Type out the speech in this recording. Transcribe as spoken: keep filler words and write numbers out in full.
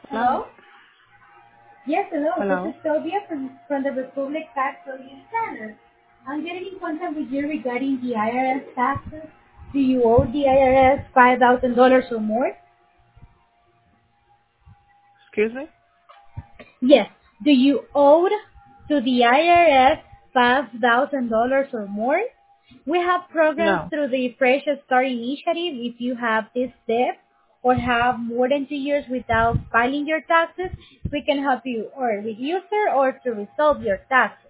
Hello? Hello? Yes, hello. This is Hello? Sylvia from, from the Republic Tax Relief Center. I'm getting in contact with you regarding the I R S taxes. Do you owe the I R S five thousand dollars or more? Excuse me? Yes. Do you owe to the I R S five thousand dollars or more? We have programs No. through the Fresh Start initiative. If you have this debt or have more than two years without filing your taxes, we can help you or reduce it or to resolve your taxes.